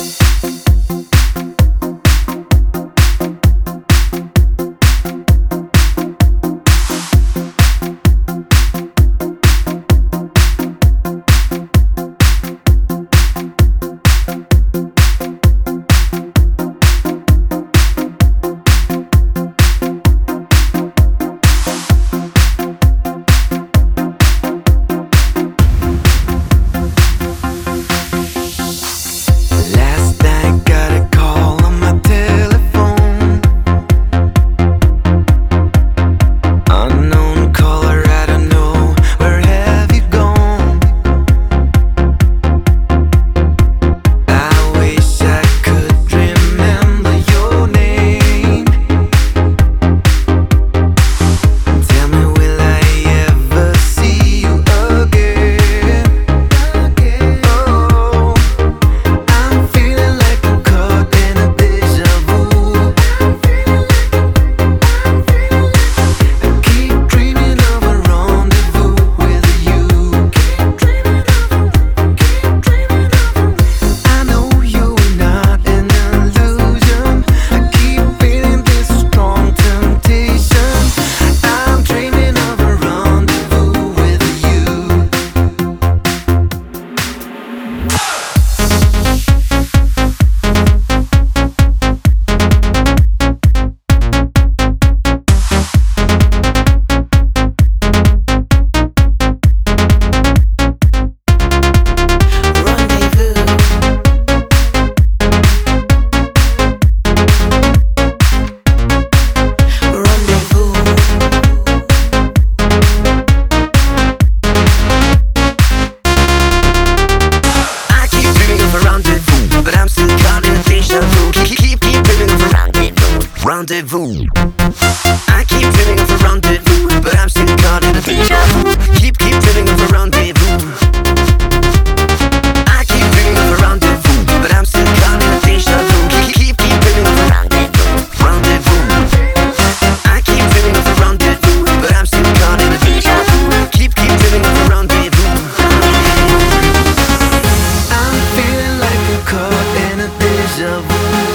Rendezvous. I keep dreaming of a rendezvous, but I'm still caught in a deja vu. Keep dreaming of a rendezvous. I keep dreaming of a rendezvous, but I'm still caught in a deja vu. Keep dreaming of a rendezvous. I keep dreaming of a rendezvous, but I'm still caught in a deja vu. Keep dreaming of a rendezvous. I'm feeling like I'm caught in a deja vu.